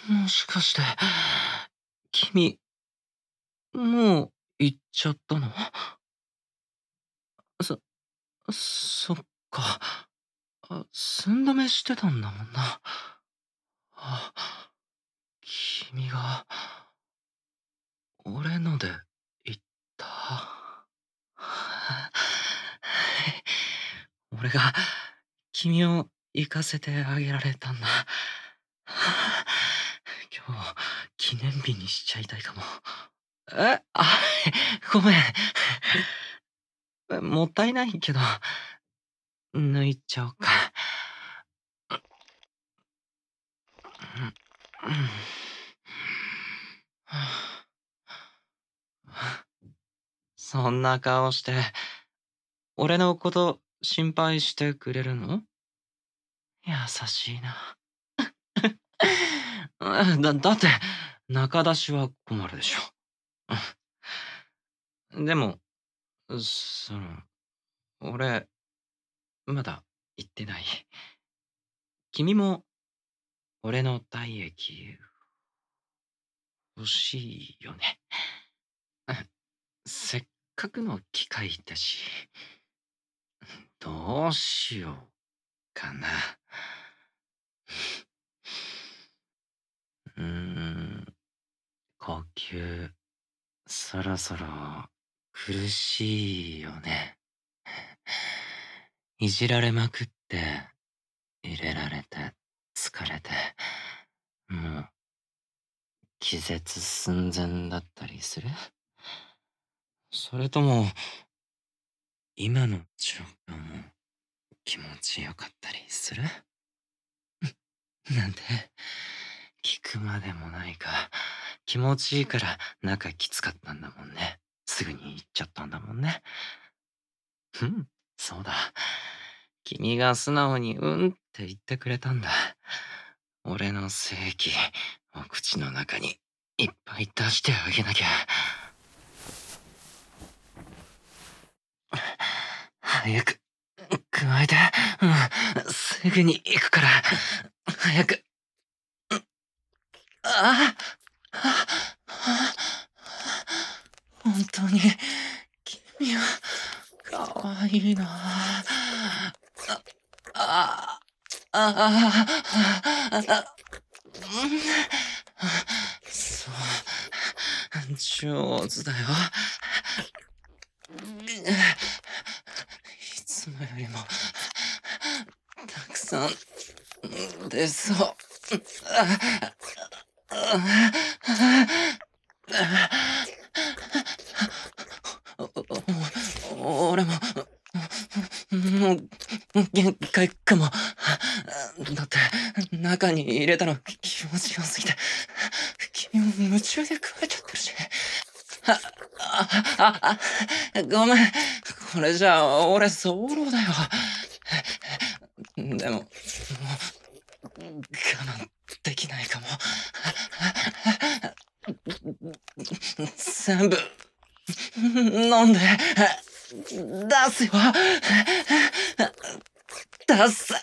もしかして、君、もう行っちゃったの？そそっか。寸止めしてたんだもんな。あ、君が俺ので言った。俺が君を行かせてあげられたんだ。今日記念日にしちゃいたいかも。ごめん。もったいないけど、抜いちゃおうか。うん。そんな顔して、俺のこと心配してくれるの？優しいな。だって、仲出しは困るでしょ。でも、俺、まだ言ってない。君も俺の体液欲しいよね。せっかくの機会だし、どうしようかな。うーん、呼吸、そろそろ苦しいよね。いじられまくって、入れられて、疲れて、もう気絶寸前だったりする？それとも、今の状況も気持ちよかったりする？なんて、聞くまでもないか。気持ちいいから仲きつかったんだもんね。すぐに行っちゃったんだもんね。うん、そうだ。君が素直にうんって言ってくれたんだ。俺の精液、お口の中にいっぱい出してあげなきゃ。早く、加えて。すぐに行くから。早く。あ本当に、君は、かわいいなあ。そう、上手だよ。いつもよりも、たくさん、出そう。俺も、もう、限界かも。だって、中に入れたの気持ちよすぎて、君も夢中で食えちゃってるし。ごめん。これじゃあ、俺、早漏だよ。でも、もう、我慢できないかも。全部、飲んで、出すよ。出す。